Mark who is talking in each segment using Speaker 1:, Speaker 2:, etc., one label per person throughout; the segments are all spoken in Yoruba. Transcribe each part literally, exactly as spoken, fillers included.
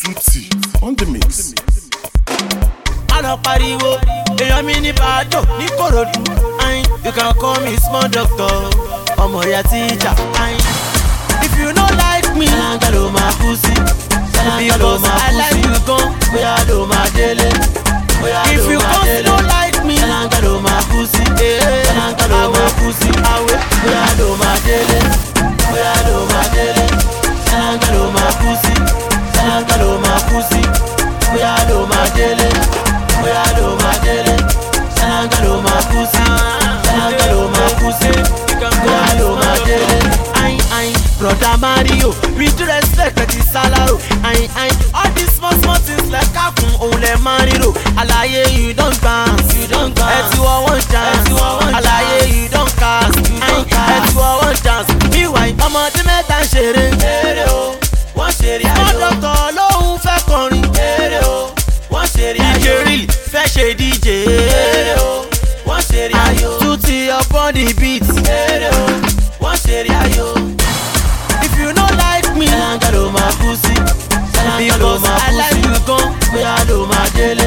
Speaker 1: Tutti on the mix.
Speaker 2: Àlọ́ pariwo, èèyàn mi ní Bàdó ní Kòròdú. You can call me small doctor, ọmọ ìyá tíjà. If you no like me, ṣáláńgá ló máa kú sí. Because I like you gan, bóyá ló máa délé. If you come no like me, ṣáláńgá ló máa kú sí. Ṣáláńgá ló máa kú sí. Bóyá ló máa délé. Bóyá ló máa délé. Ṣáláńgá ló máa kú sí. Ṣáláńgá ló máa kú sí. Bóyá ló máa délé. Bóyá ló máa délé. Ṣáláńgá ló máa kú sí. Ṣáláńgá ló máa kú sí. Bóyá ló máa délé. Brother Mario, with due respect, that is salaro. Ayin, ayin, all these small small things like kakun, òun lẹ máa ń ríro. Àlàyé you don dance, you don dance. Ẹ ti wọ one chance, ẹ ti wọ one chance. Àlàyé you don cast, you don cast. Ẹ ti wọ one chance. Meanwhile, ọmọdé mẹ́ta ń ṣeré. Eré o, wọ́n ṣeré ayọ̀. Small doctor lóhun fẹ́ kọrin. Eré o, wọ́n ṣeré ayọ̀. D J Real fẹ́ ṣe D J. Eré o, wọ́n ṣeré ayọ̀. Tutti upon the beat. Eré o, wọ́n ṣeré ayọ̀. If you no like me, ṣáláńgá ló máa kú sí. Because I like you gan, bóyá ló máa délé.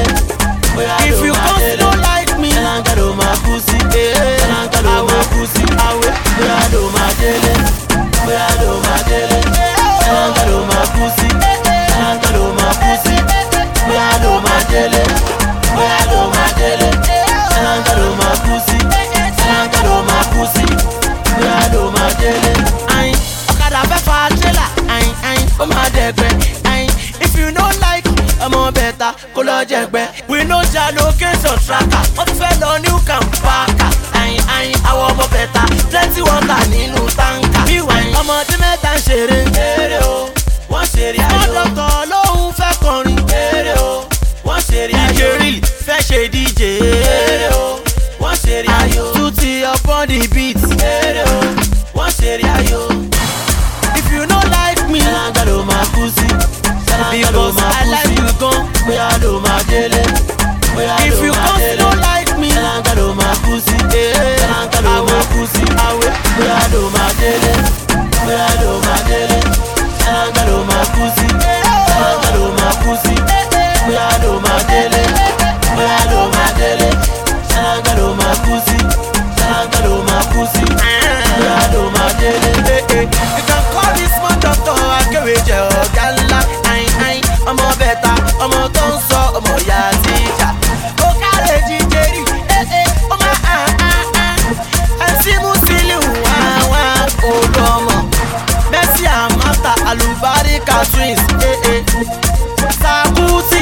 Speaker 2: If you come no like me, ṣáláńgá ló máa kú sí. Ṣáláńgá ló máa kú sí. Bóyá ló máa délé. Bóyá ló máa délé. Ṣáláńgá ló máa kú sí. Ṣáláńgá ló máa kú sí. Bóyá ló máa délé. Bóyá ló máa délé. Ṣáláńgá ló máa kú sí. Ṣáláńgá ló máa kú sí. Bóyá ló máa délé. Ọ̀kadà fẹ́ fa tírélà, ayin ayin, ó máa dẹ̀gbẹ́, ayin. If you no like ọmọ bẹ̀ta kó lọ jẹ̀gbẹ́. We no ja location tracker, wọ́n tún fẹ́ lọ new camp parker, ayin ayin. Àwọn ọmọ bẹ̀ta plenty water nínú táǹkà. Meanwhile, ọmọdé mẹ́ta ń ṣeré. Eré o, wọ́n ṣeré ayọ̀. Small doctor lóhun fẹ́ kọrin. Eré o, wọ́n ṣeré ayọ̀. D J Real fẹ́ ṣe D J. Eré o, wọ́n ṣeré ayọ̀. Tutti upon the beat. Eré o, wọ́n ṣeré ayọ̀. If you no like me, ṣáláńgá ló máa kú sí. Because I like you gan, bóyá ló máa délé. If you come no like me, ṣáláńgá ló máa kú sí. Ṣáláńgá ló máa kú sí. Bóyá ló máa délé. Bóyá ló máa délé. Ṣáláńgá ló máa kú sí. Ṣáláńgá ló máa kú sí. Bóyá ló máa délé. Bóyá ló máa délé. Ṣáláńgá ló máa kú sí. Ṣáláńgá ló máa kú sí. Bóyá ló máa délé. You can call this small doctor akéwèjẹ ọ̀gá ńlá. Ayin ayin, ọmọ bẹ̀ta, ọmọ tó ń sọ ọmọ ìyá tíjà. Kó kárẹ̀ jíjẹ rí, eh eh, ó máa hàn hàn hàn. Ẹ̀sìn Musiliu wá wá olọ́mọ. Mercy Amata Alubarika twins, eh eh. Sakuti,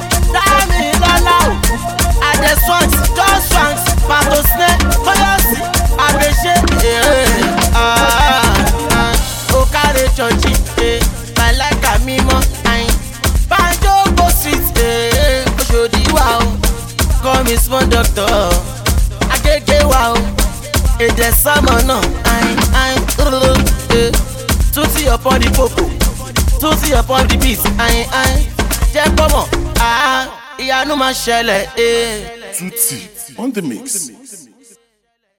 Speaker 2: Damilọ́lá o. Adeswanks, Just Swanks, Pato Snare, Toyosi, Abèṣe, eh eh. Ah. Churchy, eh, Malaka Mimo, ayin. Banjo go sweet, eh, Oshodi wa o. Call me small doctor, Agege wa o. Èdè summer náà, ayin, ayin, eh. Tutti upon the popo, Tutti upon the beat, ayin, ayin. Jẹ́ kọ́mọ̀, ah, ìyanu máa ṣẹlẹ̀, eh.
Speaker 1: Tutti on the mix.